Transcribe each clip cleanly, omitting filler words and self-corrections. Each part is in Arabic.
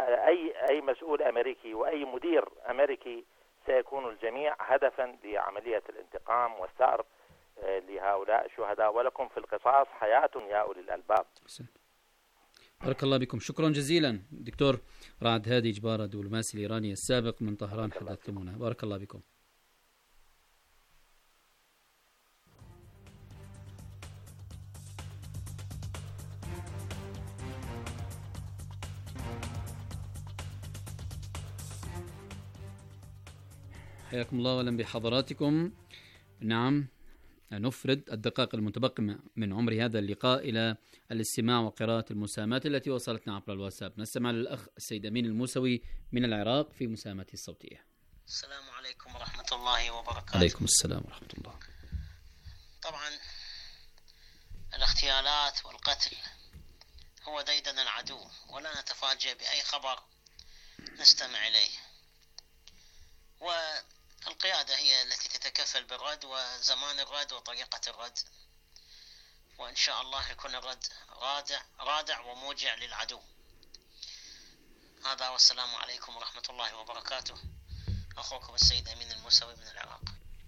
أي مسؤول أمريكي وأي مدير أمريكي سيكون الجميع هدفا لعملية الانتقام والثأر لهؤلاء الشهداء. ولكم في القصاص حياة يا أولي الألباب. بارك الله بكم. شكرا جزيلا دكتور رعد هادي جبارة، دبلوماسي الإيراني السابق من طهران، حدثتمونا. بارك الله بكم. حياكم الله واهلا بحضراتكم. نعم، نفرد الدقائق المتبقية من عمر هذا اللقاء إلى الاستماع وقراءة المساهمات التي وصلتنا عبر الواتساب. نستمع للأخ السيد أمين الموسوي من العراق في مساهمته الصوتية. السلام عليكم ورحمة الله وبركاته. عليكم السلام ورحمة الله. طبعا الاغتيالات والقتل هو ديدن العدو، ولا نتفاجأ بأي خبر نستمع إليه، والقيادة هي التي تتكفل بالرد وزمان الرد وطريقة الرد، وإن شاء الله يكون الرد رادع وموجع للعدو. هذا والسلام عليكم ورحمة الله وبركاته. أخوكم السيد أمين الموسوي من العراق.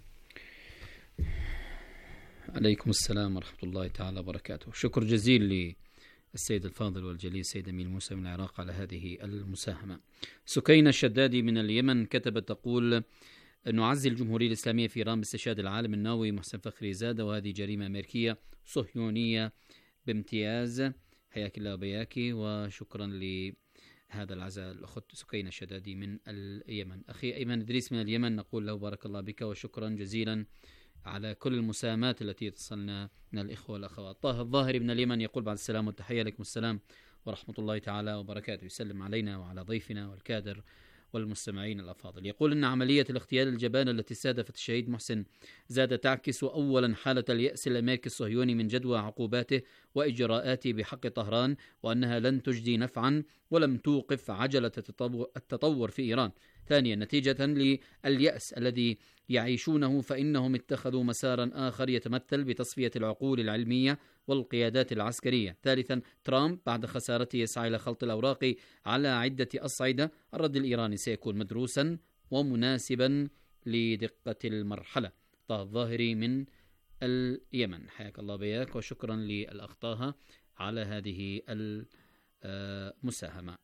عليكم السلام ورحمة الله تعالى وبركاته. شكر جزيل للسيد الفاضل والجليل السيد أمين الموسوي من العراق على هذه المساهمة. سكينة الشدادي من اليمن كتبت تقول: نعزي الجمهورية الإسلامية في إيران باستشهاد العالم النووي محسن فخري زادة، وهذه جريمة أمريكية صهيونية بامتياز. حياك الله وبياكي، وشكرا لهذا العزاء الأخت سكينة الشدادي من اليمن. أخي أيمن إدريس من اليمن نقول له بارك الله بك وشكرا جزيلا على كل المساهمات التي تصلنا من الإخوة والأخوات. طه الظاهري من اليمن يقول: بعد السلام والتحية، عليكم السلام ورحمة الله تعالى وبركاته. يسلم علينا وعلى ضيفنا والكادر والمستمعين الأفاضل. يقول إن عملية الاغتيال الجبانة التي استهدفت الشهيد محسن زادة تعكس أولا حالة اليأس الأمريكي الصهيوني من جدوى عقوباته وإجراءاته بحق طهران، وأنها لن تجدي نفعا ولم توقف عجلة التطور في إيران. ثانيا، نتيجة لليأس الذي يعيشونه فإنهم اتخذوا مسارا آخر يتمثل بتصفية العقول العلمية والقيادات العسكرية. ثالثا، ترامب بعد خسارته يسعى إلى خلط الأوراق على عدة أصعدة. الرد الإيراني سيكون مدروسا ومناسبا لدقة المرحلة. طه الظاهري من اليمن، حياك الله بياك وشكرا للأخ طه على هذه المساهمة.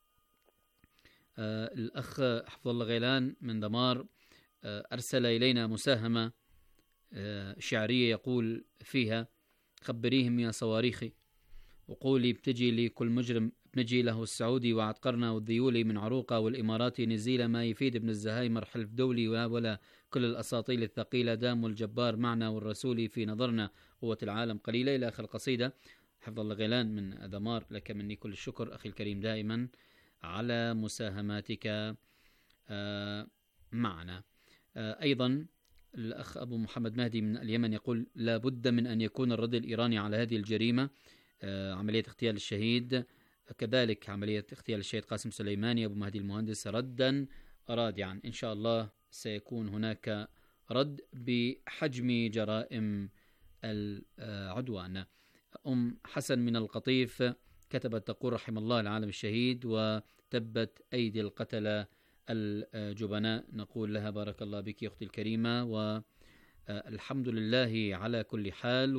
الأخ حفظ الله غيلان من دمار أرسل إلينا مساهمة شعرية يقول فيها: خبريهم يا صواريخي وقولي بتجي لكل مجرم بنجي له السعودي وعتقرنا والذيولي من عروقة والإماراتي نزيل ما يفيد ابن الزهايمر حلف دولي ولا كل الأساطيل الثقيلة دام والجبار معنا والرسولي في نظرنا قوة العالم قليلة إلى آخر القصيدة. حفظ الله غيلان من دمار، لك مني كل الشكر أخي الكريم دائما على مساهماتك معنا. أيضا الأخ أبو محمد مهدي من اليمن يقول: لا بد من أن يكون الرد الإيراني على هذه الجريمة، عملية اغتيال الشهيد، كذلك عملية اغتيال الشهيد قاسم سليماني أبو مهدي المهندس ردا رادعا. إن شاء الله سيكون هناك رد بحجم جرائم العدوان. أم حسن من القطيف كتبت تقول: رحم الله العالم الشهيد وتبت أيدي القتلة الجبناء. نقول لها بارك الله بك يا أختي الكريمة، والحمد لله على كل حال،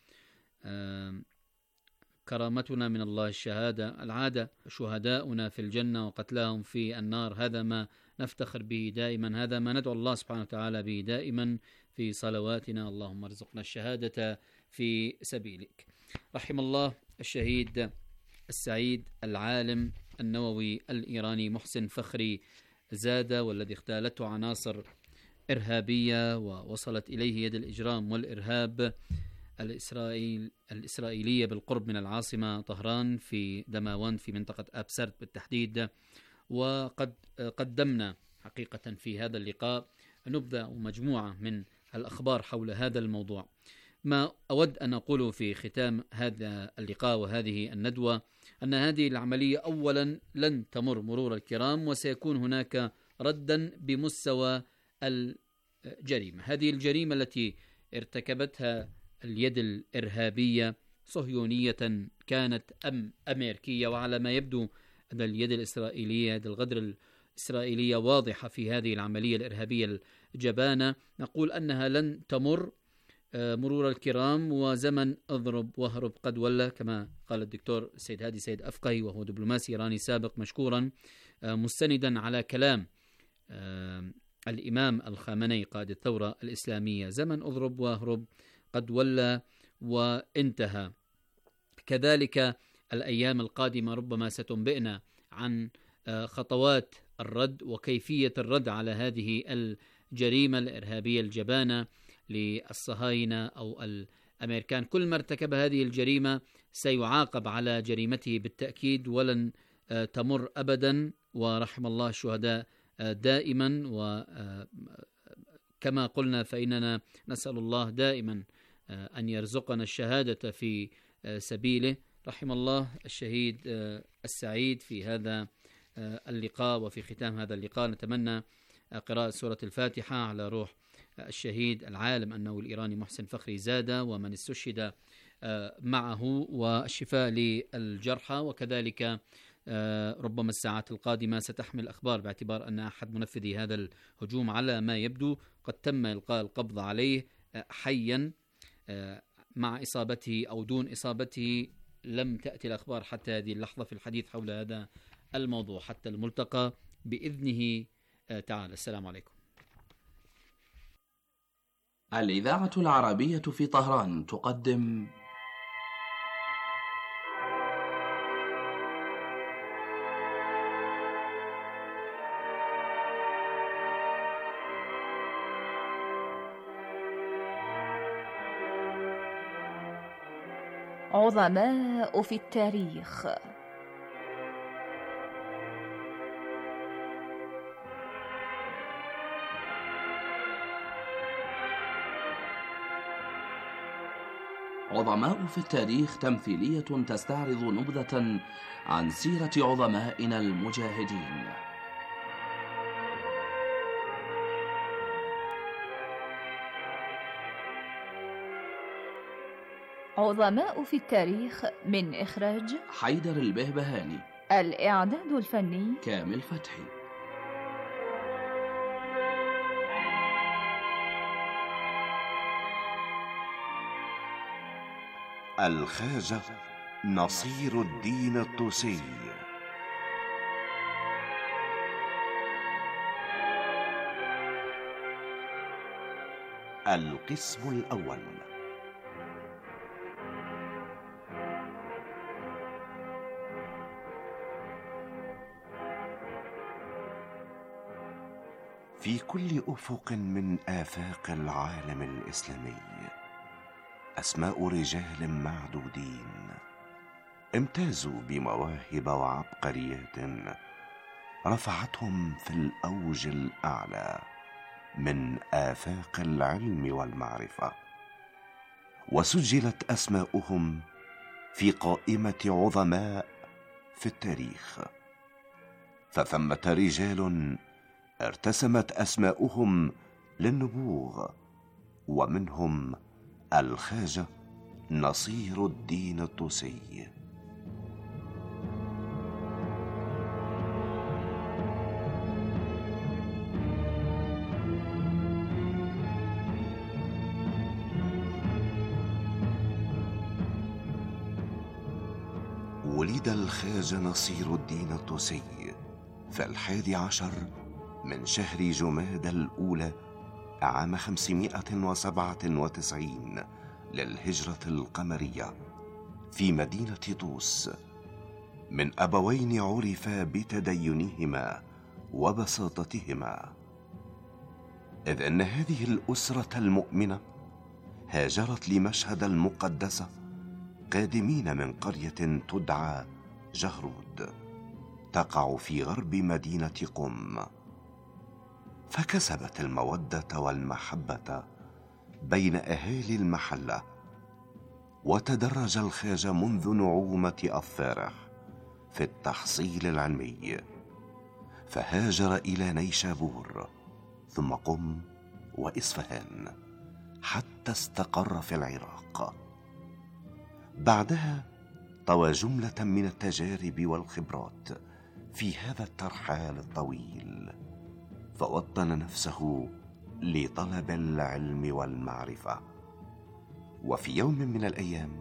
وكرامتنا من الله الشهادة. العادة شهداؤنا في الجنة وقتلاهم في النار، هذا ما نفتخر به دائما، هذا ما ندعو الله سبحانه وتعالى به دائما في صلواتنا: اللهم ارزقنا الشهادة في سبيلك. رحم الله الشهيد السعيد العالم النووي الإيراني محسن فخري زادة، والذي اغتالته عناصر إرهابية ووصلت إليه يد الإجرام والإرهاب الإسرائيلية بالقرب من العاصمة طهران في دماوند في منطقة أبسرت بالتحديد. وقد قدمنا حقيقة في هذا اللقاء نبذة ومجموعة من الأخبار حول هذا الموضوع. ما أود أن أقوله في ختام هذا اللقاء وهذه الندوة أن هذه العملية أولا لن تمر مرور الكرام، وسيكون هناك ردا بمستوى الجريمة. هذه الجريمة التي ارتكبتها اليد الإرهابية صهيونية كانت أم أمريكية، وعلى ما يبدو أن اليد الإسرائيلية، يد الغدر الإسرائيلية واضحة في هذه العملية الإرهابية الجبانة. نقول أنها لن تمر مرور الكرام، وزمن اضرب واهرب قد ولى، كما قال الدكتور السيد هادي سيد أفقهي، وهو دبلوماسي إيراني سابق مشكورا، مستندا على كلام الإمام الخامنئي قائد الثورة الإسلامية. زمن اضرب واهرب قد ولى وانتهى. كذلك الأيام القادمة ربما ستنبئنا عن خطوات الرد وكيفية الرد على هذه الجريمة الإرهابية الجبانة للصهاينة أو الأمريكان. كل ما ارتكب هذه الجريمة سيعاقب على جريمته بالتأكيد، ولن تمر أبدا، ورحم الله الشهداء دائما. وكما قلنا فإننا نسأل الله دائما أن يرزقنا الشهادة في سبيله. رحم الله الشهيد السعيد. في هذا اللقاء وفي ختام هذا اللقاء نتمنى قراءة سورة الفاتحة على روح الشهيد العالم أنه الإيراني محسن فخري زادة ومن استشهد معه، والشفاء للجرحى. وكذلك ربما الساعات القادمة ستحمل أخبار، باعتبار أن أحد منفذي هذا الهجوم على ما يبدو قد تم إلقاء القبض عليه حيا مع إصابته أو دون إصابته. لم تأتي الأخبار حتى هذه اللحظة في الحديث حول هذا الموضوع. حتى الملتقى بإذنه تعالى. السلام عليكم. الإذاعة العربية في طهران تقدم عظماء في التاريخ. عظماء في التاريخ تمثيلية تستعرض نبذة عن سيرة عظمائنا المجاهدين. عظماء في التاريخ من إخراج حيدر البهبهاني. الإعداد الفني كامل فتحي. الخواجة نصير الدين الطوسي. القسم الأول. في كل أفق من آفاق العالم الإسلامي أسماء رجال معدودين امتازوا بمواهب وعبقريات رفعتهم في الأوج الأعلى من آفاق العلم والمعرفة، وسجلت أسماؤهم في قائمة عظماء في التاريخ. فثمة رجال ارتسمت أسماؤهم للنبوغ، ومنهم الخواجة نصير الدين الطوسي. ولد الخواجة نصير الدين الطوسي في 11 من شهر جمادى الأولى عام 597 للهجرة القمرية في مدينة طوس، من أبوين عرفا بتدينهما وبساطتهما، إذ أن هذه الأسرة المؤمنة هاجرت لمشهد المقدسة قادمين من قرية تدعى جهرود تقع في غرب مدينة قم، فكسبت المودة والمحبة بين أهالي المحلة. وتدرج الخواجة منذ نعومة أظفاره في التحصيل العلمي، فهاجر إلى نيشابور ثم قم وإصفهان حتى استقر في العراق. بعدها طوى جملة من التجارب والخبرات في هذا الترحال الطويل، فوطن نفسه لطلب العلم والمعرفة. وفي يوم من الأيام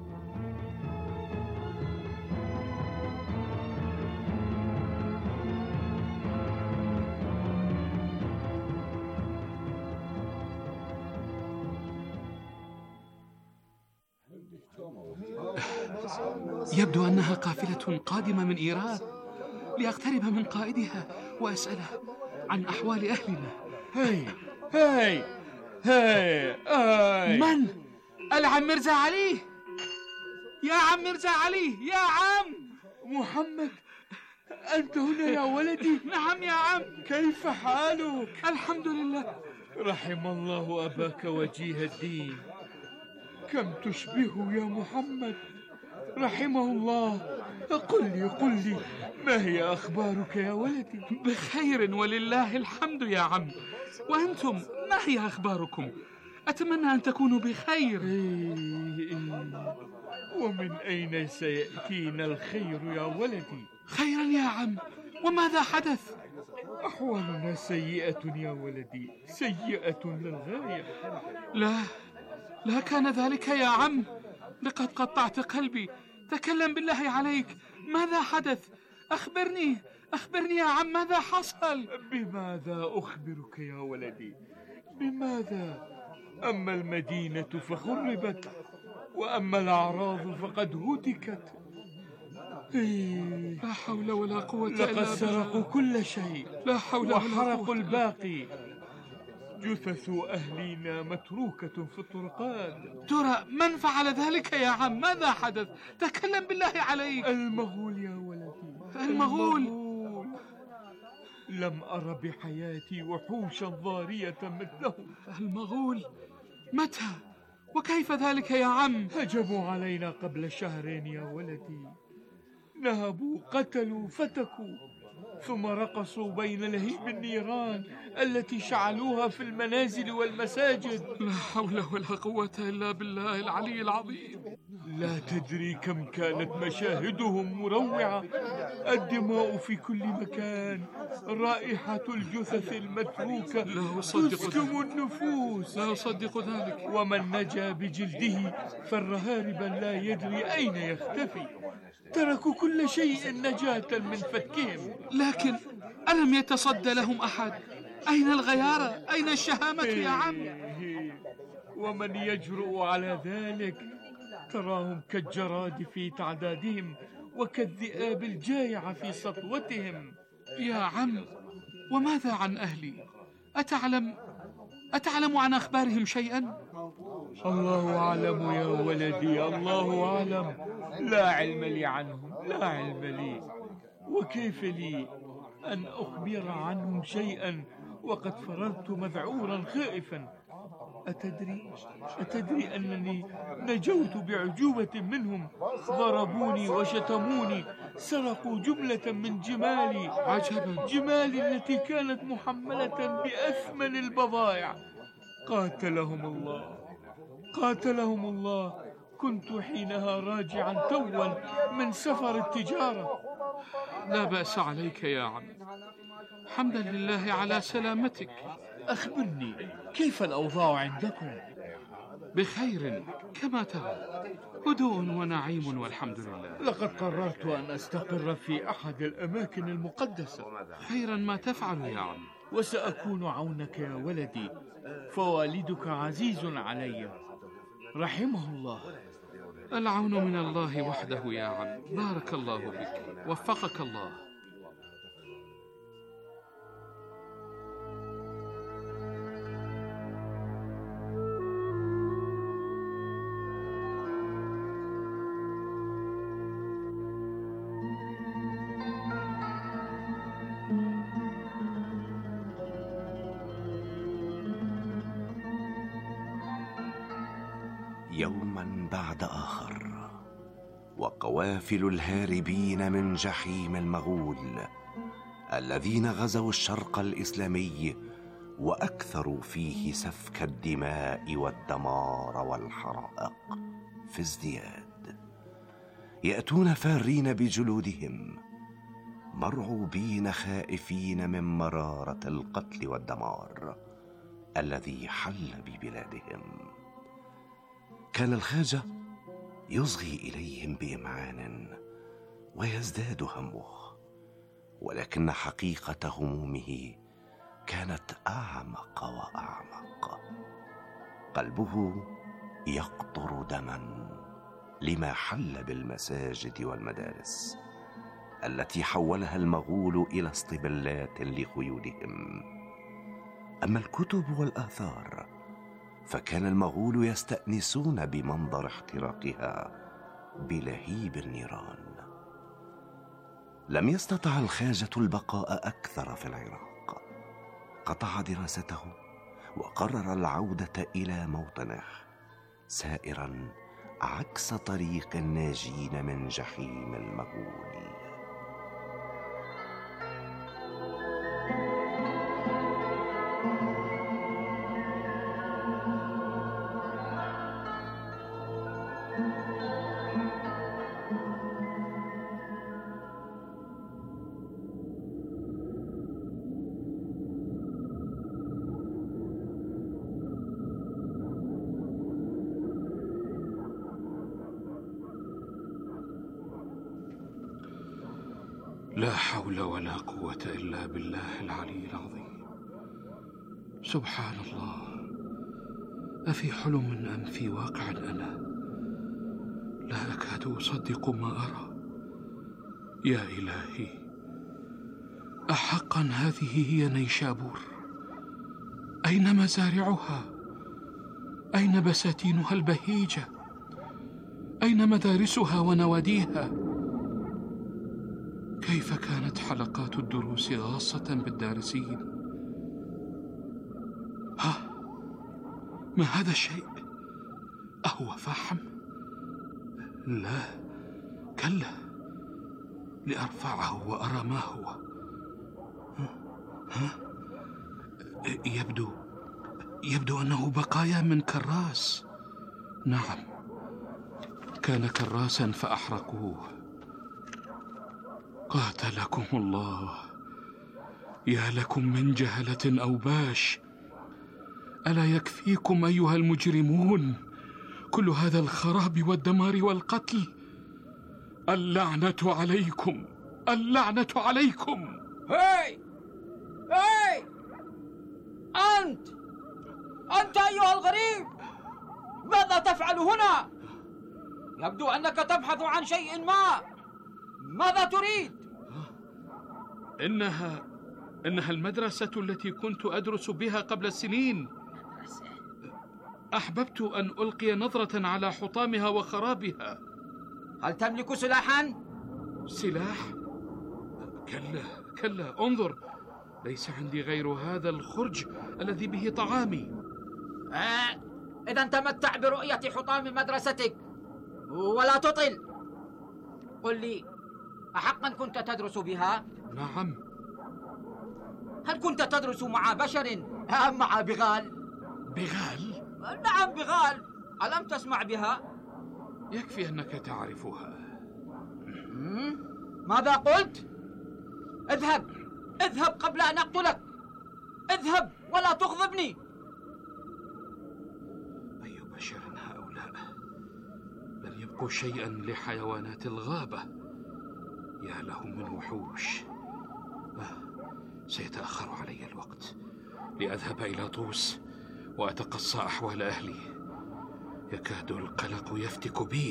يبدو أنها قافلة قادمة من إيران، لأقترب من قائدها وأسأله عن أحوال أهلنا. هاي من؟ العم مرزا علي. يا عم مرزا علي، يا عم محمد، أنت هنا يا ولدي؟ نعم يا عم. كيف حالك؟ الحمد لله. رحم الله أباك وجيه الدين، كم تشبهه يا محمد، رحمه الله. قل لي ما هي أخبارك يا ولدي؟ بخير ولله الحمد يا عم. وأنتم ما هي أخباركم؟ أتمنى أن تكونوا بخير. ومن أين سيأتينا الخير يا ولدي؟ خيرا يا عم، وماذا حدث؟ أحوالنا سيئة يا ولدي، سيئة للغاية. لا كان ذلك يا عم، لقد قطعت قلبي. تكلم بالله عليك، ماذا حدث؟ أخبرني يا عم، ماذا حصل؟ بماذا أخبرك يا ولدي؟ بماذا؟ أما المدينة فخربت، وأما الأعراض فقد هتكت. لا حول ولا قوة إلا بالله. لقد سرقوا كل شيء، لا حول ولا قوة، وحرقوا الباقي. جثث أهلنا متروكة في الطرقات. ترى من فعل ذلك يا عم؟ ماذا حدث؟ تكلم بالله عليك. المغول يا ولدي، المغول. لم أر بحياتي وحوشا ضارية مثلهم. المغول؟ متى؟ وكيف ذلك يا عم؟ هجموا علينا قبل شهرين يا ولدي، نهبوا، قتلوا، فتكوا، ثم رقصوا بين لهيب النيران التي شعلوها في المنازل والمساجد. لا حول ولا قوة إلا بالله العلي العظيم. لا تدري كم كانت مشاهدهم مروعة، الدماء في كل مكان، رائحة الجثث المتروكة تسكم النفوس. لا أصدق ذلك. ومن نجا بجلده فر هاربا لا يدري أين يختفي. تركوا كل شيء نجاة من فكهم. لكن ألم يتصدى لهم أحد؟ أين الغيارة؟ أين الشهامة يا عم؟ ومن يجرؤ على ذلك؟ تراهم كالجراد في تعدادهم، وكالذئاب الجائعة في سطوتهم. يا عم، وماذا عن أهلي؟ أتعلم عن أخبارهم شيئا؟ الله أعلم يا ولدي، الله أعلم. لا علم لي عنهم، لا علم لي. وكيف لي أن أخبر عنهم شيئا وقد فررت مذعورا خائفا؟ أتدري أنني نجوت بعجوبة منهم؟ ضربوني وشتموني، سرقوا جملة من جمالي. عجبا. جمالي التي كانت محملة بأثمن البضائع. قاتلهم الله. كنت حينها راجعا توا من سفر التجارة. لا بأس عليك يا عم، حمدا لله على سلامتك. أخبرني، كيف الأوضاع عندكم؟ بخير كما ترى، هدوء ونعيم والحمد لله. لقد قررت أن أستقر في أحد الأماكن المقدسة. خيرا ما تفعل يا عم. وسأكون عونك يا ولدي، فوالدك عزيز علي رحمه الله. العون من الله وحده يا عم. بارك الله بك، وفقك الله. يوما بعد آخر، وقوافل الهاربين من جحيم المغول الذين غزوا الشرق الإسلامي وأكثروا فيه سفك الدماء والدمار والحرائق في ازدياد، يأتون فارين بجلودهم مرعوبين خائفين من مرارة القتل والدمار الذي حل ببلادهم. كان الخواجة يصغي إليهم بإمعان ويزداد همه، ولكن حقيقة همومه كانت أعمق وأعمق. قلبه يقطر دما لما حل بالمساجد والمدارس التي حولها المغول إلى اسطبلات لخيولهم. أما الكتب والآثار فكان المغول يستأنسون بمنظر احتراقها بلهيب النيران. لم يستطع الخواجة البقاء أكثر في العراق، قطع دراسته وقرر العودة إلى موطنه، سائرا عكس طريق الناجين من جحيم المغول. لا حول ولا قوة إلا بالله العلي العظيم. سبحان الله، أفي حلم أم في واقع أنا؟ لا أكاد أصدق ما أرى. يا إلهي، أحقا هذه هي نيشابور؟ أين مزارعها؟ أين بساتينها البهيجة؟ أين مدارسها ونواديها؟ كيف كانت حلقات الدروس غاصة بالدارسين؟ ما هذا الشيء؟ أهو فحم؟ لا، كلا، لأرفعه وأرى ما هو. يبدو أنه بقايا من كراس. نعم، كان كراسا فأحرقوه. قاتلكم الله، يا لكم من جهلة أوباش. ألا يكفيكم أيها المجرمون كل هذا الخراب والدمار والقتل؟ اللعنة عليكم، اللعنة عليكم. هاي أنت أيها الغريب، ماذا تفعل هنا؟ يبدو أنك تبحث عن شيء ما. ماذا تريد؟ إنها المدرسة التي كنت أدرس بها قبل سنين. أحببت أن ألقي نظرة على حطامها وخرابها. هل تملك سلاحا؟ سلاح؟ كلا، انظر، ليس عندي غير هذا الخرج الذي به طعامي. إذن تمتع برؤية حطام مدرستك ولا تطل. قل لي، أحقا كنت تدرس بها؟ نعم. هل كنت تدرس مع بشر أم مع بغال؟ بغال؟ نعم بغال، ألم تسمع بها؟ يكفي أنك تعرفها. ماذا قلت؟ اذهب قبل أن أقتلك. اذهب ولا تغضبني. أي بشر هؤلاء؟ لن يبقوا شيئا لحيوانات الغابة. يا لهم من وحوش. سيتأخر علي الوقت لأذهب إلى طوس وأتقصى أحوال أهلي. يكاد القلق يفتك بي.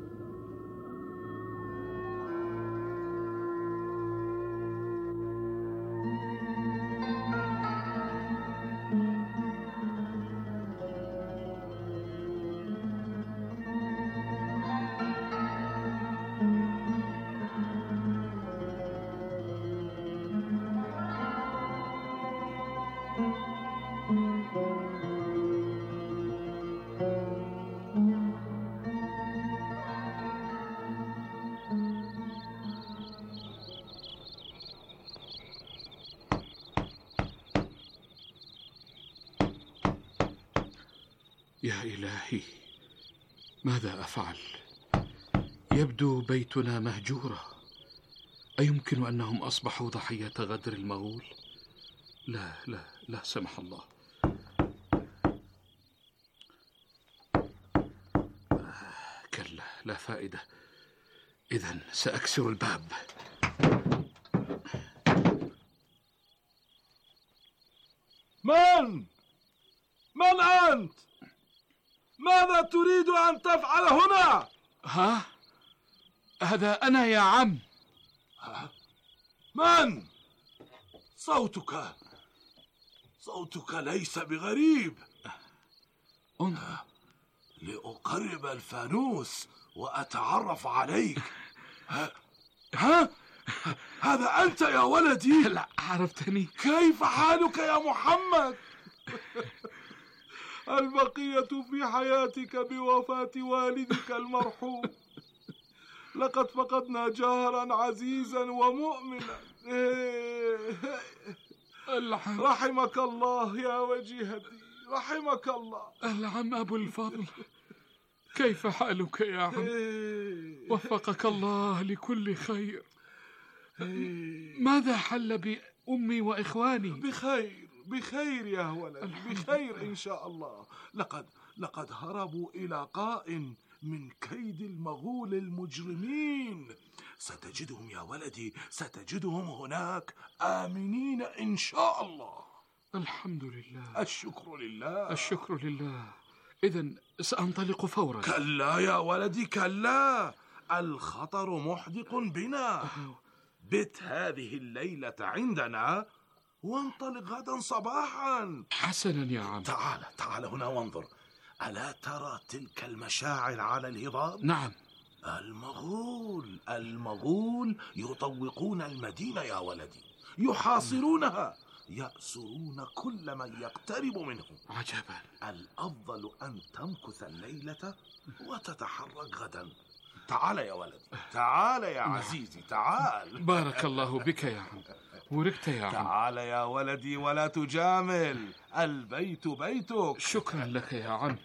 يا إلهي، ماذا أفعل؟ يبدو بيتنا مهجورة، أيمكن أنهم أصبحوا ضحية غدر المغول؟ لا لا لا سمح الله. كلا، لا فائدة. إذن سأكسر الباب. من أنت؟ ماذا تريد أن تفعل هنا؟ ها؟ هذا أنا يا عم. من؟ صوتك ليس بغريب. انظر. لأقرب الفانوس وأتعرف عليك. ها؟ هذا أنت يا ولدي؟ لا، عرفتني. كيف حالك يا محمد؟ البقية في حياتك بوفاة والدك المرحوم. لقد فقدنا جارا عزيزا ومؤمنا. رحمك الله يا وجيهتي، رحمك الله. العم أبو الفضل، كيف حالك يا عم؟ وفقك الله لكل خير. ماذا حل بأمي وإخواني؟ بخير يا ولد، بخير إن شاء الله. لقد هربوا إلى قاء من كيد المغول المجرمين. ستجدهم يا ولدي، ستجدهم هناك آمنين إن شاء الله. الحمد لله. الشكر لله. الشكر لله. إذن سأنطلق فورا. كلا يا ولدي، كلا. الخطر محدق بنا. بت هذه الليلة عندنا وانطلق غدا صباحا. حسنا يا عم. تعال هنا وانظر. ألا ترى تلك المشاعل على الهضاب؟ نعم. المغول يطوقون المدينة يا ولدي، يحاصرونها، يأسرون كل من يقترب منهم. عجبا. الأفضل أن تمكث الليلة وتتحرك غدا. تعال يا ولدي، تعال يا عزيزي، تعال. بارك الله بك يا عم. وركت يا عم. تعال يا ولدي ولا تجامل، البيت بيتك. شكرا لك يا عم.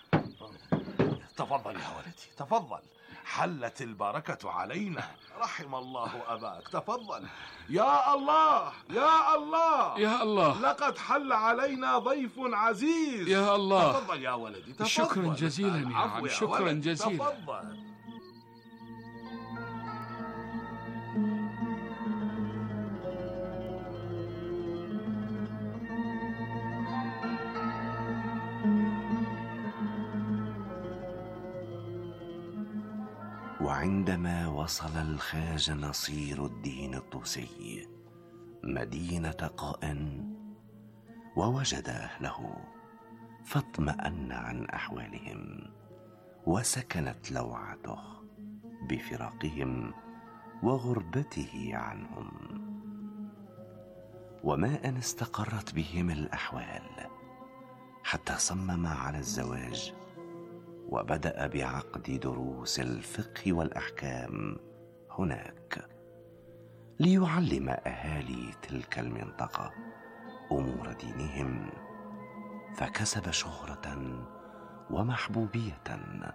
تفضل يا ولدي، تفضل. حلت البركة علينا. رحم الله أباك. تفضل. يا الله يا الله يا الله، لقد حل علينا ضيف عزيز. يا الله. تفضل يا ولدي، تفضل. شكرا جزيلا يا عم. شكرا جزيلا. تفضل. وعندما وصل الخواجة نصير الدين الطوسي مدينة قاء ووجد أهله، فاطمأن عن أحوالهم وسكنت لوعته بفراقهم وغربته عنهم. وما أن استقرت بهم الأحوال حتى صمم على الزواج، وبدأ بعقد دروس الفقه والأحكام هناك ليعلم أهالي تلك المنطقة أمور دينهم، فكسب شهرة ومحبوبية،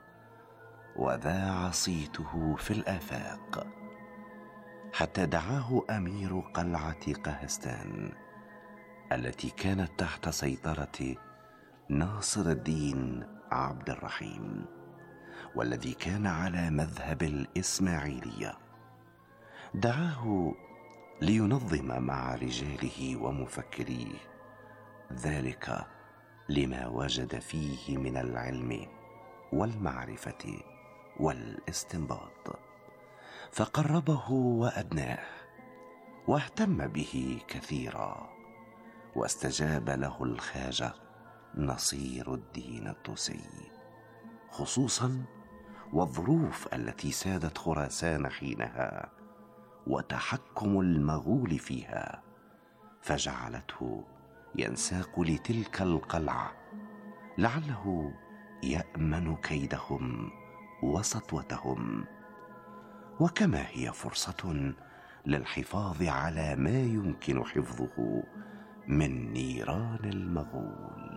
وذاع صيته في الآفاق، حتى دعاه أمير قلعة قهستان التي كانت تحت سيطرة ناصر الدين عبد الرحيم، والذي كان على مذهب الإسماعيلية. دعاه لينظم مع رجاله ومفكريه ذلك لما وجد فيه من العلم والمعرفة والاستنباط، فقربه وأدناه واهتم به كثيرا، واستجاب له الخواجة نصير الدين الطوسي، خصوصا والظروف التي سادت خراسان حينها وتحكم المغول فيها، فجعلته ينساق لتلك القلعة لعله يأمن كيدهم وسطوتهم، وكما هي فرصة للحفاظ على ما يمكن حفظه من نيران المغول.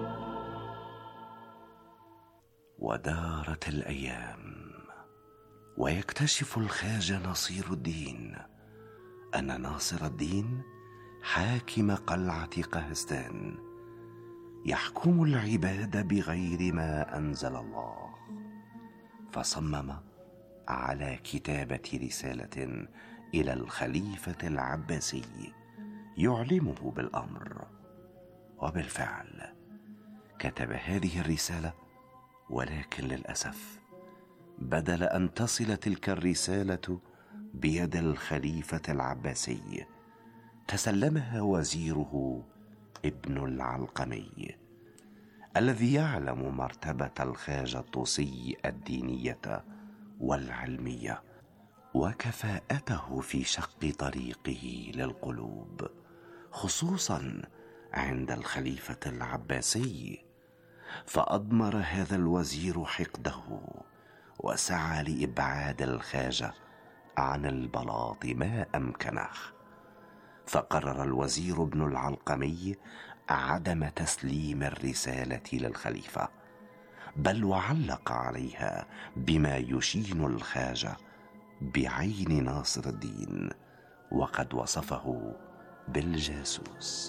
ودارت الأيام، ويكتشف الخواجة نصير الدين أن ناصر الدين حاكم قلعة قهستان يحكم العباد بغير ما أنزل الله، فصمم على كتابة رسالة إلى الخليفة العباسي يعلمه بالأمر. وبالفعل كتب هذه الرسالة، ولكن للأسف بدل أن تصل تلك الرسالة بيد الخليفة العباسي تسلمها وزيره ابن العلقمي الذي يعلم مرتبة الخواجة الطوسي الدينية والعلمية وكفاءته في شق طريقه للقلوب، خصوصا عند الخليفة العباسي. فأضمر هذا الوزير حقده وسعى لإبعاد الخواجة عن البلاط ما أمكنه. فقرر الوزير ابن العلقمي عدم تسليم الرسالة للخليفة، بل وعلق عليها بما يشين الخواجة بعين ناصر الدين، وقد وصفه بالجاسوس.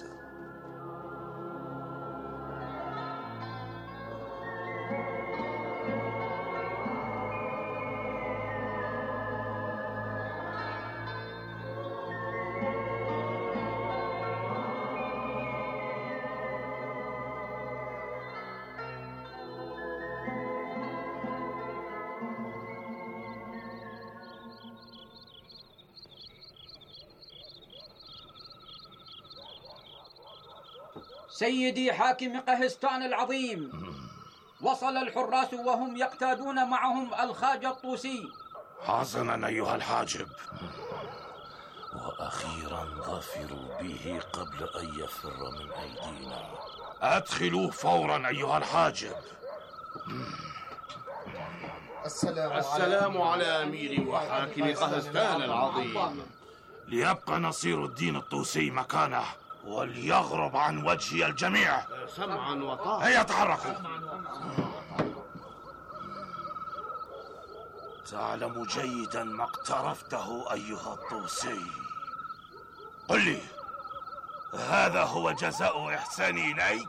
سيدي حاكم قهستان العظيم، وصل الحراس وهم يقتادون معهم الخواجة الطوسي. حسنا أيها الحاجب. وأخيرا ظفروا به قبل أن يفر من أيدينا. أدخلوه فورا أيها الحاجب. السلام على أمير وحاكم قهستان العظيم. ليبقى نصير الدين الطوسي مكانه وليغرب عن وجه الجميع. سمعا وطاعة. هيا تحركوا. تعلم جيدا ما اقترفته أيها الطوسي. قل لي، هذا هو جزاء إحساني إليك؟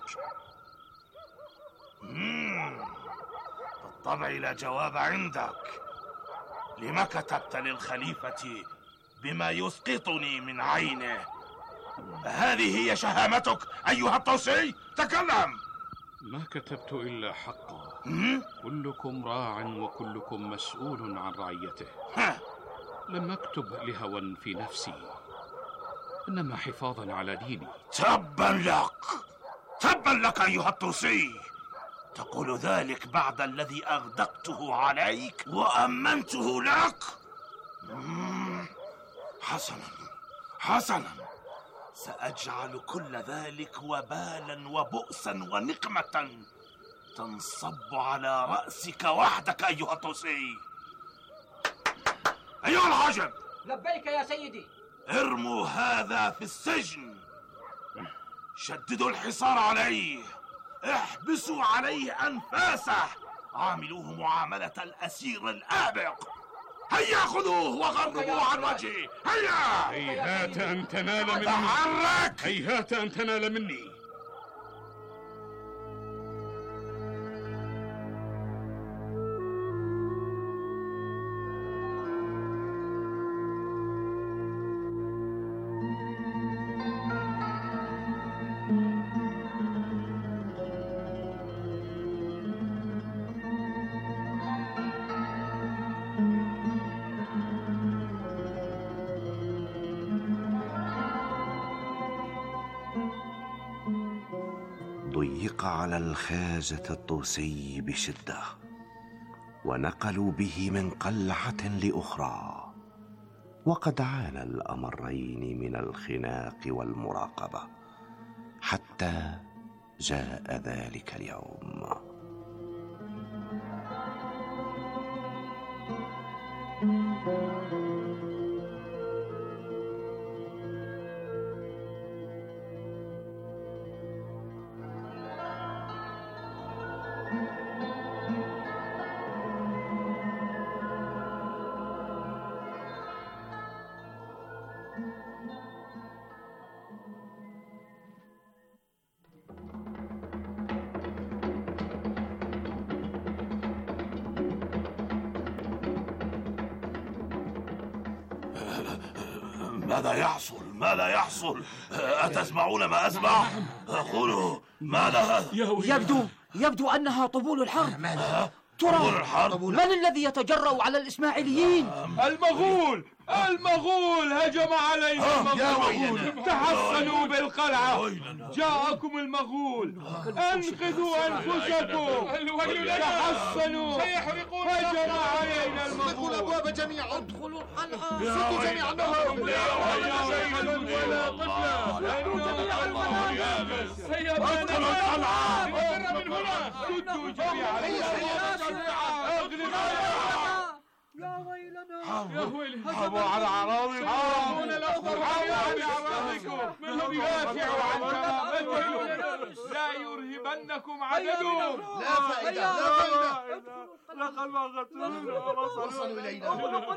بالطبع لا جواب عندك. لما كتبت للخليفة بما يسقطني من عينه؟ هذه هي شهامتك أيها الطوسي؟ تكلم. ما كتبت إلا حقا. كلكم راع وكلكم مسؤول عن رعيته. لم أكتب لهوى في نفسي، إنما حفاظا على ديني. تبا لك، تبا لك أيها الطوسي. تقول ذلك بعد الذي أغدقته عليك وأمنته لك؟ حسنا حسنا، سأجعل كل ذلك وبالا وبؤسا ونقمة تنصب على رأسك وحدك أيها الطوسي. أيها الحاجب. لبيك يا سيدي. ارموا هذا في السجن، شددوا الحصار عليه، احبسوا عليه أنفاسه، عاملوه معاملة الأسير الآبق. هيا خذوه وغربوه عن وجهي. هيا. هيهات أن تنال مني. تحرك. هيهات أن تنال مني. ضيق على الخواجة الطوسي بشدة، ونقلوا به من قلعة لأخرى، وقد عانى الأمرين من الخناق والمراقبة حتى جاء ذلك اليوم. ماذا يحصل؟ ماذا يحصل؟ أتسمعون ما أسمع؟ قولوا ماذا هذا؟ يبدو أنها طبول الحرب. ترى من الذي يتجرأ على الإسماعيليين؟ المغول هجم علينا. المغول تحصنوا بالقلعة. جاءكم المغول، انقذوا أنفسكم. تحصنوا، هجم علينا المغول. ادخلوا الأبواب جميعا. ادخلوا القلعة. سدوا جميعا النهر. ولا طفلة. ادخلوا القلعة. من هنا. سدوا جميعا. يا ويلنا. حاربوا على أعراضكم. حاربون الأخضر. حاربوا على أعراضكم. منهم يدافعوا عن كرامتكم. لا يرهبنكم عددهم. لا فائدة، لا فائدة. لقد بغتونا وصلوا إلينا.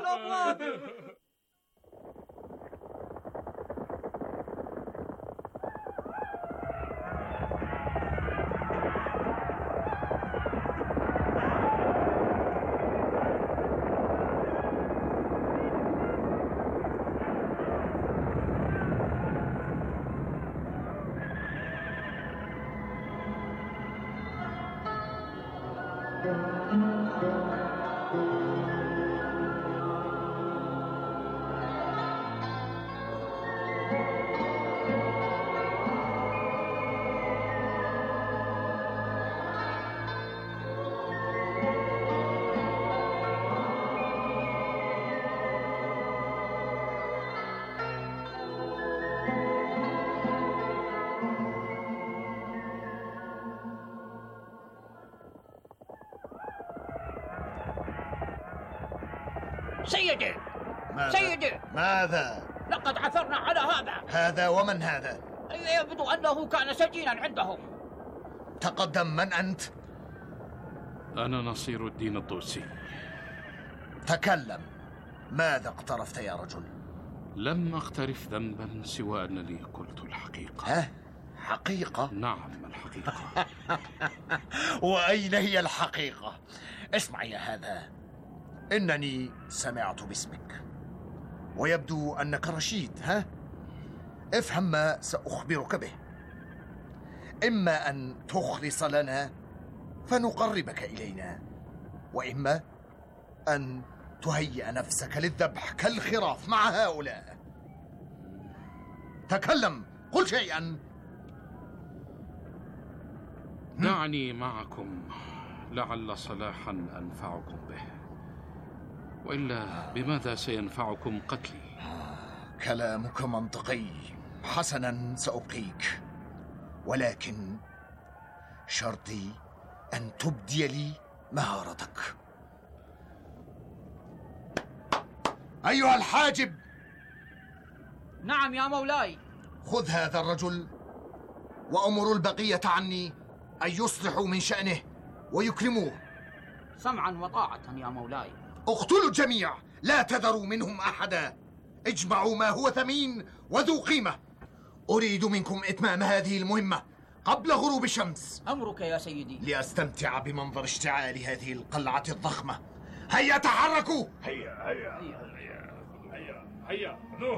سيدي ماذا؟ لقد عثرنا على هذا ومن هذا؟ يبدو أنه كان سجينا عندهم. تقدم. من أنت؟ أنا نصير الدين الطوسي. تكلم. ماذا اقترفت يا رجل؟ لم أقترف ذنبا سوى أنني قلت الحقيقة. حقيقة؟ نعم، الحقيقة. وأين هي الحقيقة؟ اسمع يا هذا، إنني سمعت باسمك ويبدو أنك رشيد. افهم ما سأخبرك به. إما أن تخلص لنا فنقربك إلينا، وإما أن تهيئ نفسك للذبح كالخراف مع هؤلاء. تكلم، قل شيئا. دعني معكم، لعل صلاحا أنفعكم به، وإلا بماذا سينفعكم قتلي؟ كلامك منطقي. حسنا، سأبقيك، ولكن شرطي أن تبدي لي مهارتك. أيها الحاجب. نعم يا مولاي. خذ هذا الرجل وأمر البقية عني أن يصلحوا من شأنه ويكرموه. سمعا وطاعة يا مولاي. اقتلوا الجميع، لا تذروا منهم أحدا. اجمعوا ما هو ثمين وذو قيمة. أريد منكم إتمام هذه المهمة قبل غروب الشمس. أمرك يا سيدي. لأستمتع بمنظر اشتعال هذه القلعة الضخمة. هيا تحركوا. هيا هيا هيا هيا هيا.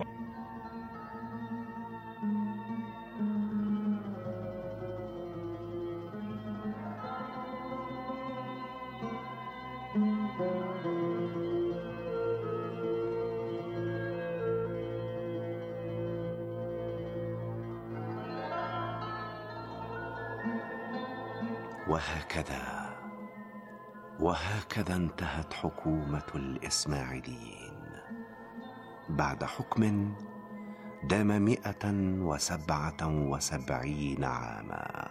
وهكذا انتهت حكومة الإسماعيليين بعد حكم دام 177 عاما.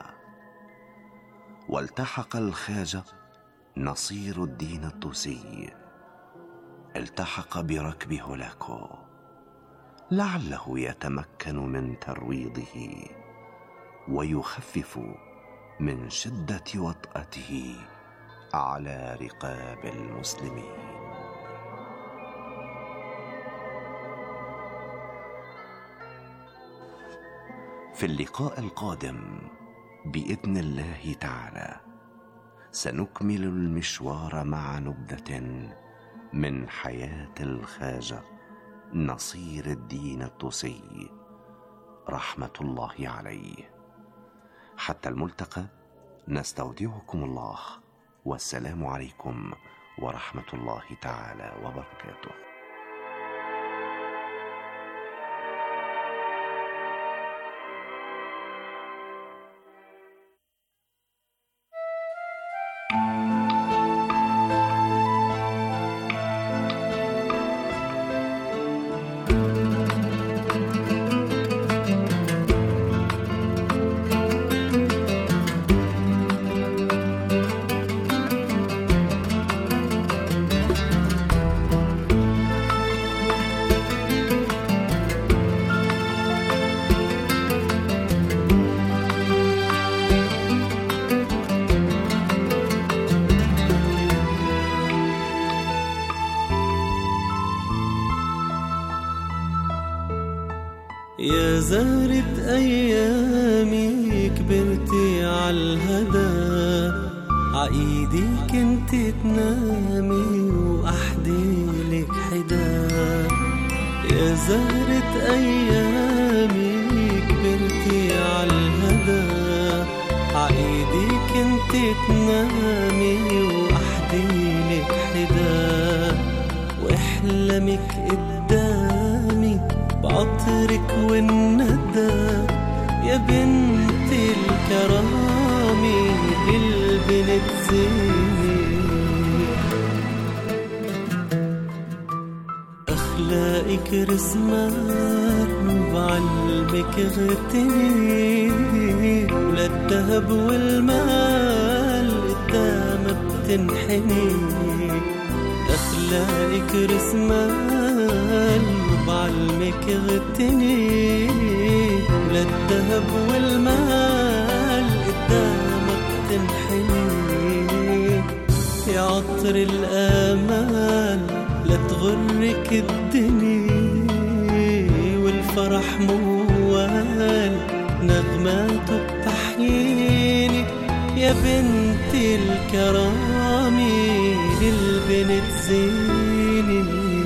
والتحق الخواجة نصير الدين الطوسي، التحق بركب هولاكو لعله يتمكن من ترويضه ويخفف من شدة وطأته على رقاب المسلمين. في اللقاء القادم بإذن الله تعالى سنكمل المشوار مع نبذة من حياة الخواجة نصير الدين الطوسي رحمة الله عليه. حتى الملتقى نستودعكم الله، والسلام عليكم ورحمة الله تعالى وبركاته. يا زهرة أيامي كبرتي عالهدى، عايدي كنت تنامي وأحديلك حدا. يا زهرة أيامي كبرتي عالهدى، عايدي كنت تنامي وأحديلك حدا. وإحلامك قدامي بعطرك والندى، يا بنت الكرامة للبنت زيني. أخلاقك رسمان وبعلمك غتني، وللذهب والمال قدامها بتنحني. أخلاقك رسمان وبعلمك غتني، وللذهب والمال قدامها بتنحني. يا عطر الآمال لا تغرك الدنيا، والفرح موال نغماته بتحييني. يا بنت الكرامة للبنت زيني.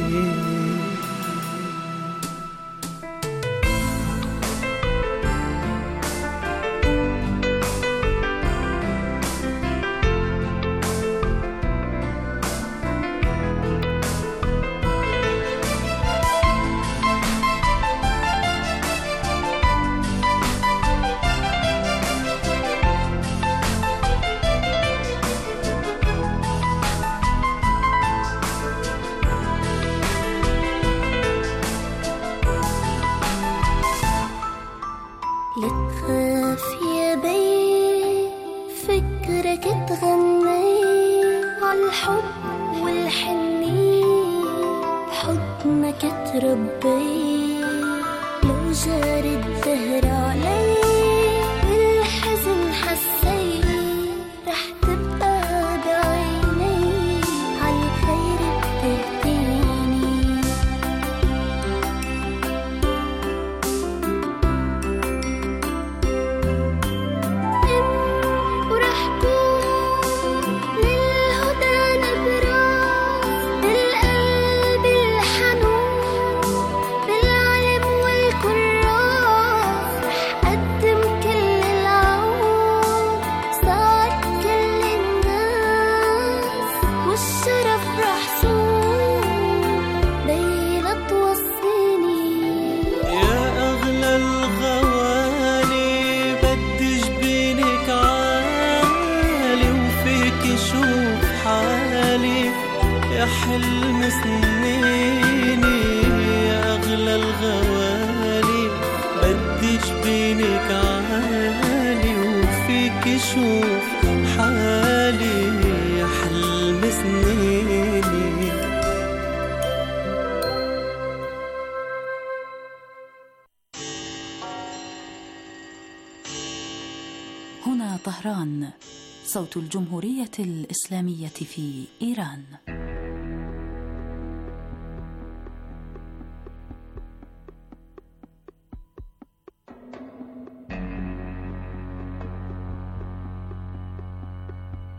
هنا طهران، صوت الجمهورية الإسلامية في إيران.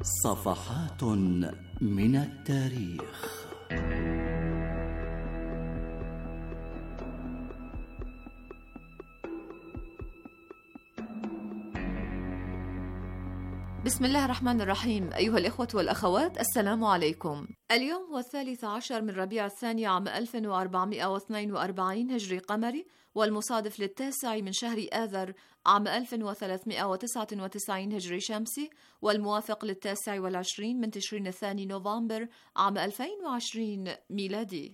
صفحات من التاريخ. بسم الله الرحمن الرحيم. أيها الإخوة والأخوات، السلام عليكم. اليوم هو 13 من ربيع الثاني عام 1442 هجري قمري، والمصادف للتاسع من شهر آذر عام 1399 هجري شمسي، والموافق للتاسع والعشرين من تشرين الثاني نوفمبر عام 2020 ميلادي.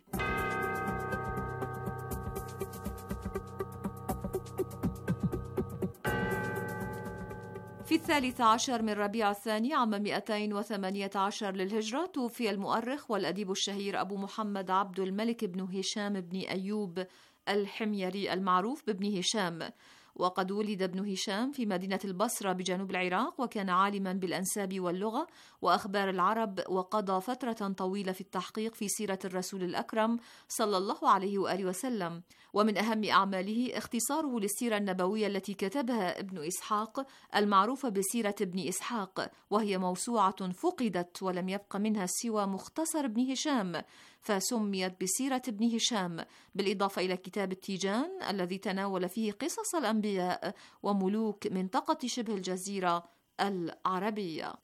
في 13 من ربيع الثاني عام 218 للهجرة توفي المؤرخ والأديب الشهير أبو محمد عبد الملك بن هشام بن أيوب الحميري المعروف بابن هشام. وقد ولد ابن هشام في مدينة البصرة بجنوب العراق، وكان عالما بالأنساب واللغة وأخبار العرب، وقضى فترة طويلة في التحقيق في سيرة الرسول الأكرم صلى الله عليه وآله وسلم. ومن أهم أعماله اختصاره للسيرة النبوية التي كتبها ابن إسحاق المعروفة بسيرة ابن إسحاق، وهي موسوعة فقدت ولم يبق منها سوى مختصر ابن هشام، فسميت بسيرة ابن هشام، بالإضافة إلى كتاب التيجان الذي تناول فيه قصص الأنبياء وملوك منطقة شبه الجزيرة العربية.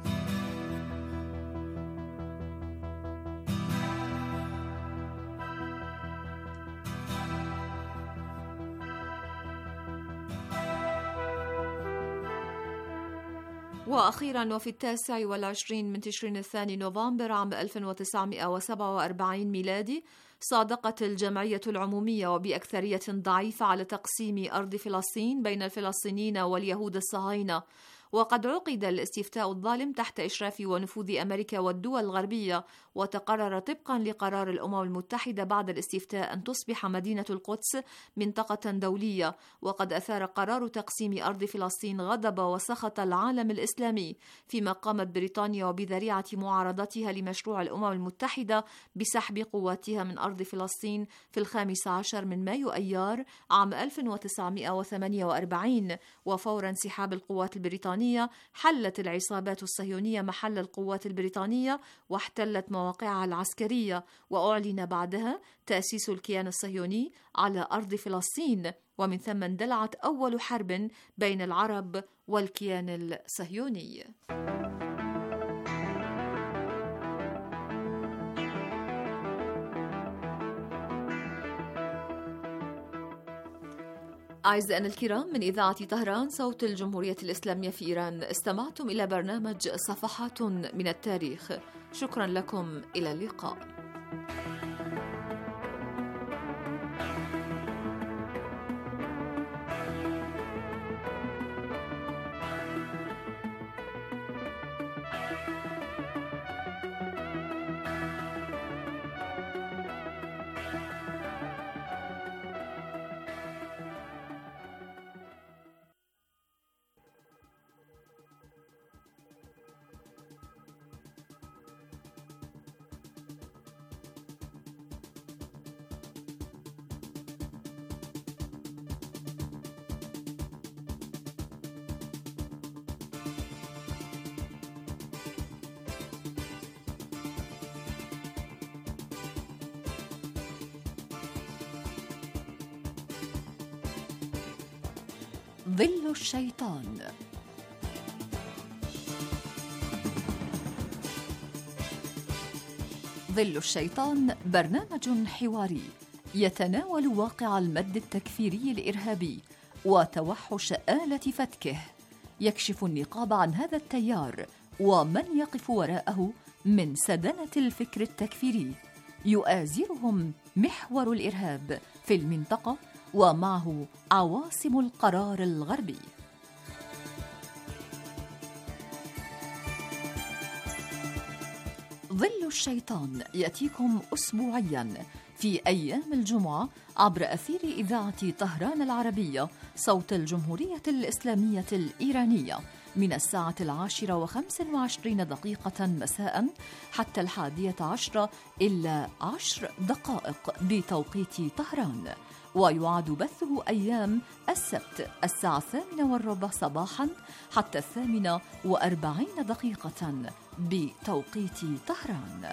وأخيرا وفي 29 من تشرين الثاني نوفمبر عام 1947 ميلادي صادقت الجمعية العمومية وبأكثرية ضعيفة على تقسيم أرض فلسطين بين الفلسطينيين واليهود الصهاينة. وقد عقد الاستفتاء الظالم تحت إشراف ونفوذ أمريكا والدول الغربية، وتقرر طبقا لقرار الأمم المتحدة بعد الاستفتاء أن تصبح مدينة القدس منطقة دولية. وقد أثار قرار تقسيم أرض فلسطين غضب وسخط العالم الإسلامي، فيما قامت بريطانيا وبذريعة معارضتها لمشروع الأمم المتحدة بسحب قواتها من أرض فلسطين في 15 من مايو أيار عام 1948. وفور انسحاب القوات البريطانية حلت العصابات الصهيونية محل القوات البريطانية واحتلت مواقعها العسكرية، وأعلن بعدها تأسيس الكيان الصهيوني على أرض فلسطين، ومن ثم اندلعت أول حرب بين العرب والكيان الصهيوني. أعزائنا الكرام، من إذاعة طهران صوت الجمهورية الإسلامية في إيران، استمعتم إلى برنامج صفحات من التاريخ. شكرا لكم، إلى اللقاء. ظل الشيطان. ظل الشيطان برنامج حواري يتناول واقع المد التكفيري الإرهابي وتوحش آلة فتكه، يكشف النقاب عن هذا التيار ومن يقف وراءه من سدنة الفكر التكفيري، يؤازرهم محور الإرهاب في المنطقة ومعه عواصم القرار الغربي. ظل الشيطان يأتيكم أسبوعياً في أيام الجمعة عبر أثير إذاعة طهران العربية صوت الجمهورية الإسلامية الإيرانية من 10:25 مساء حتى 11:10 إلا 10 دقائق بتوقيت طهران. ويعاد بثه أيام السبت 8:15 صباحا حتى 8:40 بتوقيت طهران.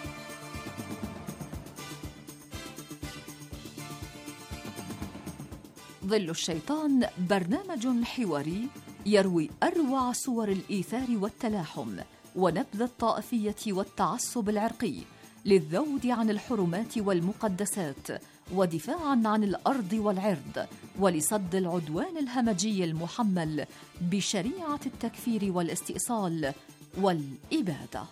ظل الشيطان برنامج حواري يروي أروع صور الإيثار والتلاحم ونبذ الطائفية والتعصب العرقي للذود عن الحرمات والمقدسات ودفاعا عن الأرض والعرض ولصد العدوان الهمجي المحمل بشريعة التكفير والاستئصال والإبادة.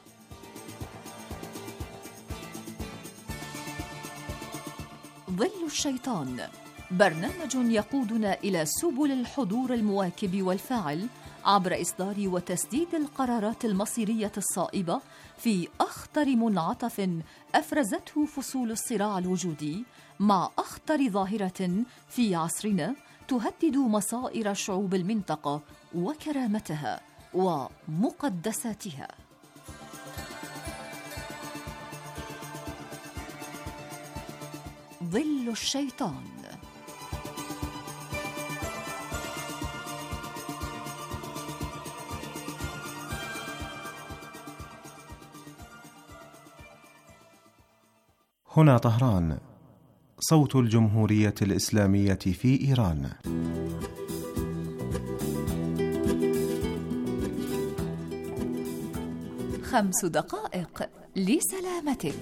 ظل الشيطان برنامج يقودنا إلى سبل الحضور المواكب والفاعل عبر إصدار وتسديد القرارات المصيرية الصائبة في أخطر منعطف أفرزته فصول الصراع الوجودي مع أخطر ظاهرة في عصرنا تهدد مصائر شعوب المنطقة وكرامتها ومقدساتها. ظل الشيطان. هنا طهران، صوت الجمهورية الإسلامية في إيران. خمس دقائق لسلامتك.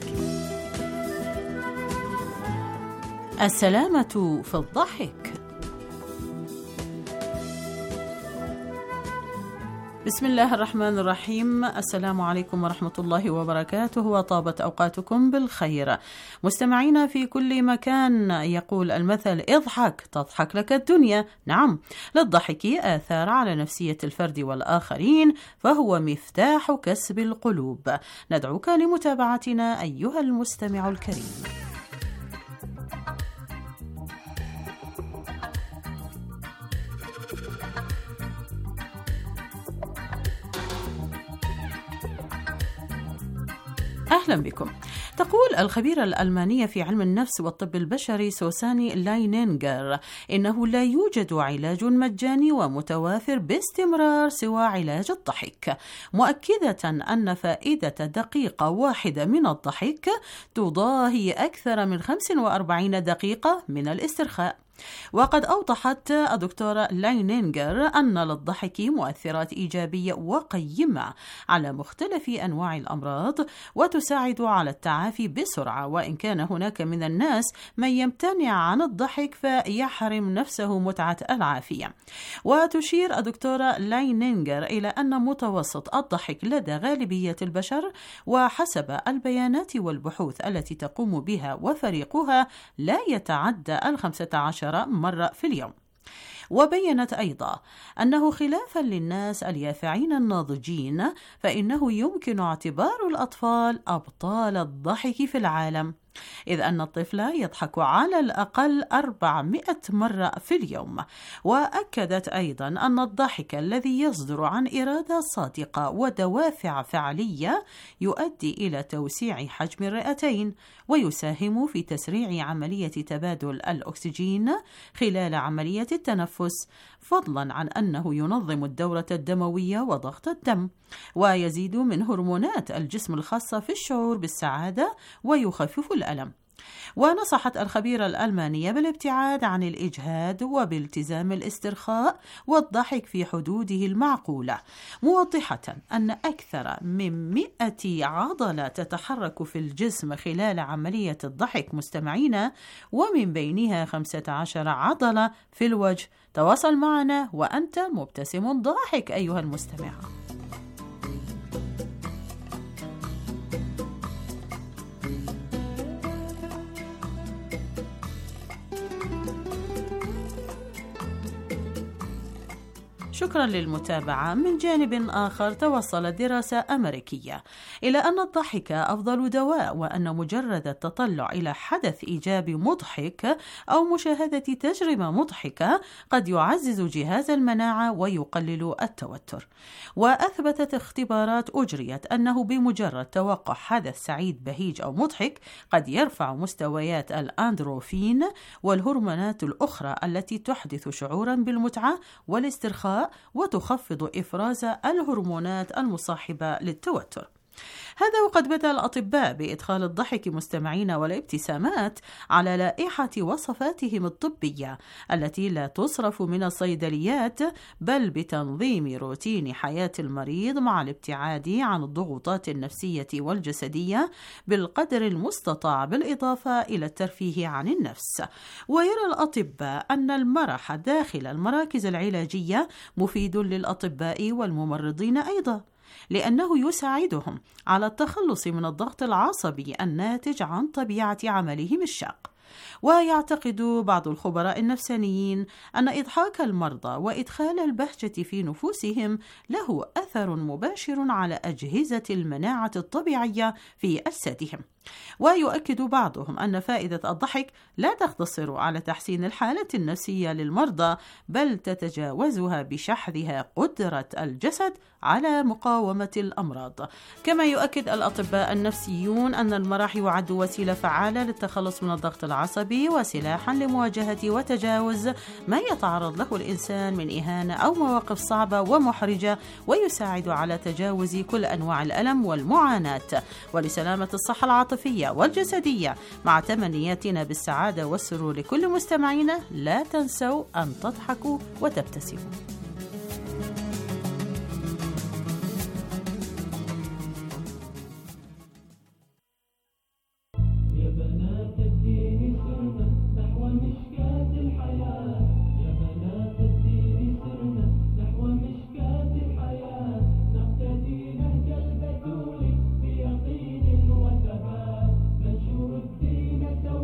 السلامة في الضحك. بسم الله الرحمن الرحيم. السلام عليكم ورحمة الله وبركاته، وطابت أوقاتكم بالخير. مستمعينا في كل مكان، يقول المثل: اضحك تضحك لك الدنيا. نعم، للضحك آثار على نفسية الفرد والآخرين، فهو مفتاح كسب القلوب. ندعوك لمتابعتنا أيها المستمع الكريم. أهلا بكم. تقول الخبيرة الألمانية في علم النفس والطب البشري سوساني لاينينغر إنه لا يوجد علاج مجاني ومتوافر باستمرار سوى علاج الضحك، مؤكدة أن فائدة دقيقة واحدة من الضحك تضاهي أكثر من 45 دقيقة من الاسترخاء. وقد أوضحت الدكتورة لاينينغر أن للضحك مؤثرات إيجابية وقيمة على مختلف أنواع الأمراض، وتساعد على التعافي بسرعة، وإن كان هناك من الناس من يمتنع عن الضحك فيحرم نفسه متعة العافية. وتشير الدكتورة لاينينغر إلى أن متوسط الضحك لدى غالبية البشر وحسب البيانات والبحوث التي تقوم بها وفريقها لا يتعدى 15 مرة في اليوم. وبينت أيضا أنه خلافا للناس اليافعين الناضجين، فإنه يمكن اعتبار الأطفال أبطال الضحك في العالم، إذ أن الطفل يضحك على الأقل 400 مرة في اليوم. وأكدت أيضا أن الضحك الذي يصدر عن إرادة صادقة ودوافع فعلية يؤدي إلى توسيع حجم الرئتين، ويساهم في تسريع عملية تبادل الأكسجين خلال عملية التنفس، فضلا عن أنه ينظم الدورة الدموية وضغط الدم، ويزيد من هرمونات الجسم الخاصة في الشعور بالسعادة ويخفف الألم. ونصحت الخبيرة الألمانية بالابتعاد عن الإجهاد وبالتزام الاسترخاء والضحك في حدوده المعقولة، موضحة أن أكثر من 100 عضلة تتحرك في الجسم خلال عملية الضحك مستمعين، ومن بينها 15 عضلة في الوجه. تواصل معنا وأنت مبتسم ضاحك أيها المستمع. شكرا للمتابعة. من جانب آخر توصلت دراسة أمريكية إلى أن الضحك أفضل دواء، وأن مجرد التطلع إلى حدث إيجابي مضحك أو مشاهدة تجربة مضحكة قد يعزز جهاز المناعة ويقلل التوتر. وأثبتت اختبارات أجريت أنه بمجرد توقع حدث سعيد بهيج أو مضحك قد يرفع مستويات الأندروفين والهرمونات الأخرى التي تحدث شعورا بالمتعة والاسترخاء وتخفض إفراز الهرمونات المصاحبة للتوتر. هذا وقد بدأ الأطباء بإدخال الضحك مستمعين والابتسامات على لائحة وصفاتهم الطبية التي لا تصرف من الصيدليات، بل بتنظيم روتين حياة المريض مع الابتعاد عن الضغوطات النفسية والجسدية بالقدر المستطاع، بالإضافة إلى الترفيه عن النفس. ويرى الأطباء أن المرح داخل المراكز العلاجية مفيد للأطباء والممرضين أيضا، لأنه يساعدهم على التخلص من الضغط العصبي الناتج عن طبيعة عملهم الشاق. ويعتقد بعض الخبراء النفسانيين أن إضحاك المرضى وإدخال البهجة في نفوسهم له أثر مباشر على أجهزة المناعة الطبيعية في أجسادهم. ويؤكد بعضهم أن فائدة الضحك لا تقتصر على تحسين الحالة النفسية للمرضى، بل تتجاوزها بشحذها قدرة الجسد على مقاومة الأمراض. كما يؤكد الأطباء النفسيون أن المرح يعد وسيلة فعالة للتخلص من الضغط العصبي وسلاحا لمواجهة وتجاوز ما يتعرض له الإنسان من إهانة أو مواقف صعبة ومحرجة، ويساعد على تجاوز كل أنواع الألم والمعاناة ولسلامة الصحة العاطفية والجسدية. مع تمنياتنا بالسعادة والسرور لكل مستمعينا، لا تنسوا أن تضحكوا وتبتسموا.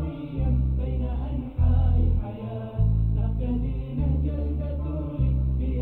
بين أنحاء الحياة نقتدي نهج البتول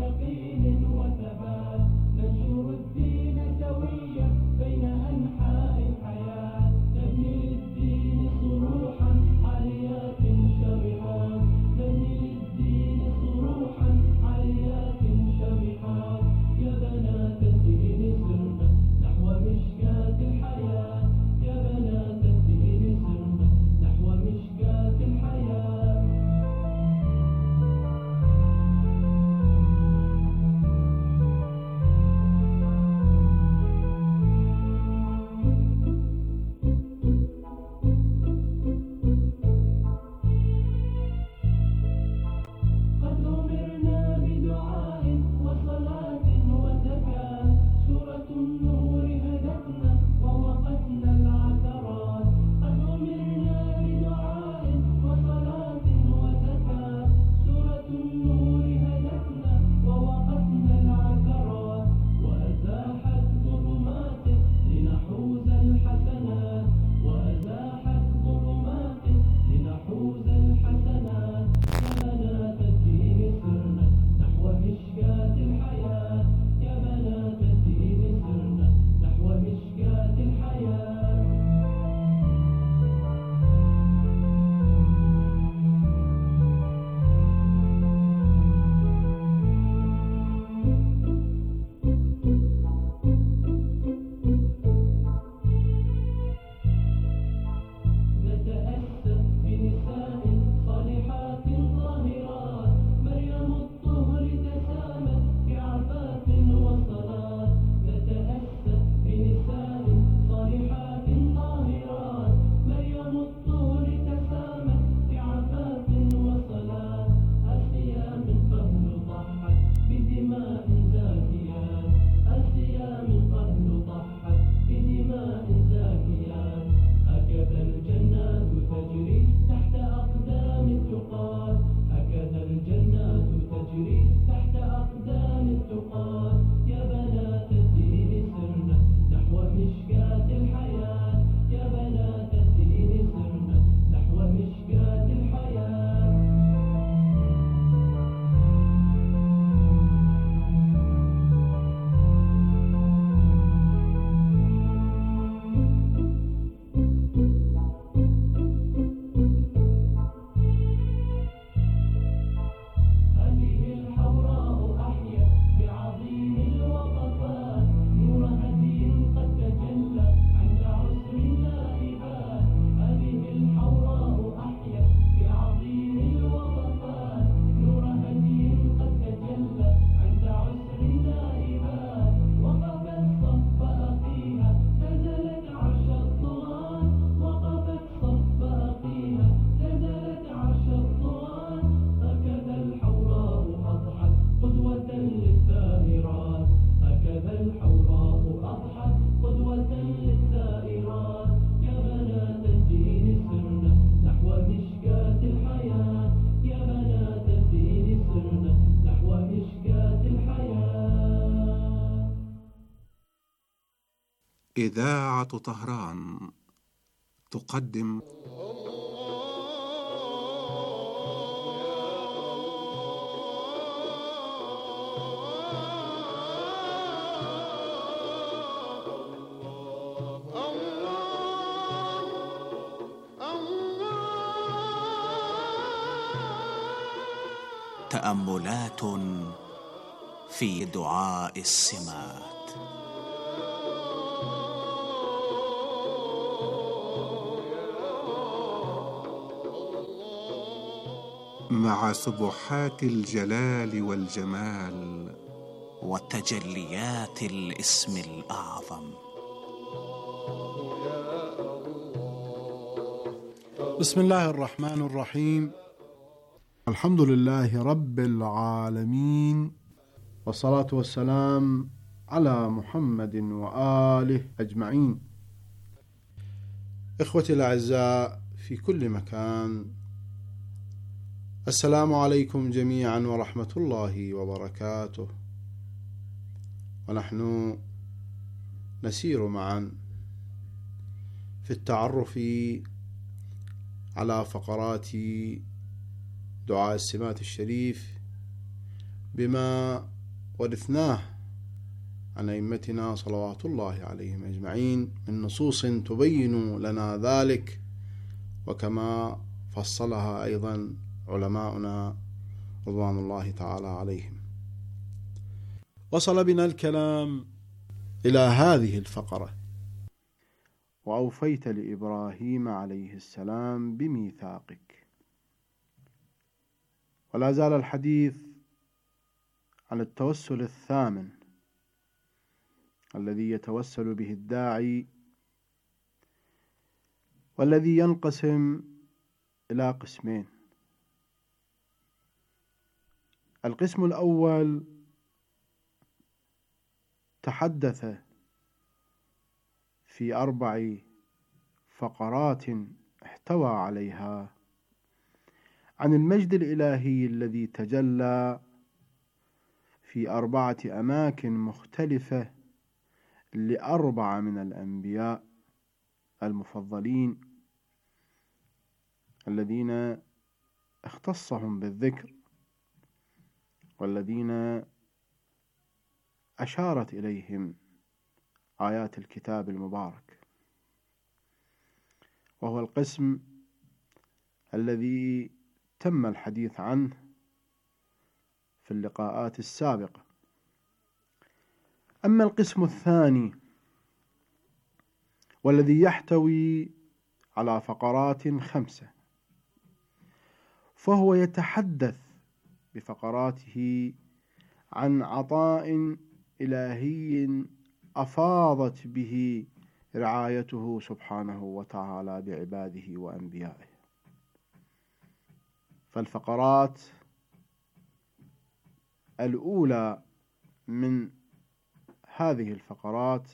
إذاعة طهران تقدم تأملات في دعاء السمات. مع سبحات الجلال والجمال وتجليات الاسم الأعظم. بسم الله الرحمن الرحيم. الحمد لله رب العالمين، والصلاة والسلام على محمد وآله أجمعين. إخوتي الأعزاء في كل مكان، السلام عليكم جميعا ورحمة الله وبركاته. ونحن نسير معا في التعرف على فقرات دعاء السمات الشريف بما ورثناه عن أئمتنا صلوات الله عليهم أجمعين من نصوص تبين لنا ذلك، وكما فصلها أيضا علماؤنا رضوان الله تعالى عليهم. وصل بنا الكلام إلى هذه الفقرة: وأوفيت لإبراهيم عليه السلام بميثاقك. ولا زال الحديث عن التوسل الثامن الذي يتوسل به الداعي، والذي ينقسم إلى قسمين. القسم الأول تحدث في 4 فقرات احتوى عليها عن المجد الإلهي الذي تجلى في 4 أماكن مختلفة ل4 من الأنبياء المفضلين الذين اختصهم بالذكر، والذين أشارت إليهم آيات الكتاب المبارك. وهو القسم الذي تم الحديث عنه في اللقاءات السابقة. أما القسم الثاني والذي يحتوي على فقرات 5، فهو يتحدث بفقراته عن عطاء إلهي أفاضت به رعايته سبحانه وتعالى بعباده وأنبيائه. فالفقرات الأولى من هذه الفقرات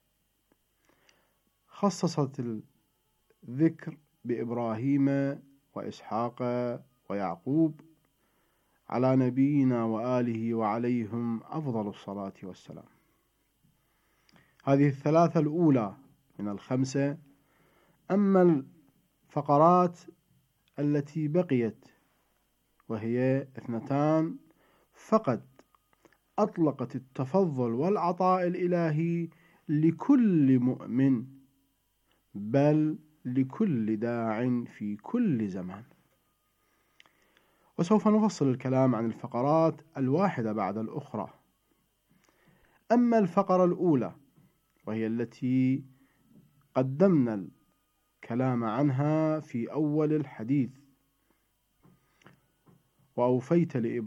خصصت الذكر بإبراهيم وإسحاق ويعقوب على نبينا وآله وعليهم أفضل الصلاة والسلام. هذه الثلاثة الأولى من ال5. أما الفقرات التي بقيت وهي 2 فقد أطلقت التفضل والعطاء الإلهي لكل مؤمن، بل لكل داع في كل زمان. وسوف نفصل الكلام عن الفقرات الواحدة بعد الأخرى. أما الفقرة الأولى وهي التي قدمنا الكلام عنها في أول الحديث: وأوفيت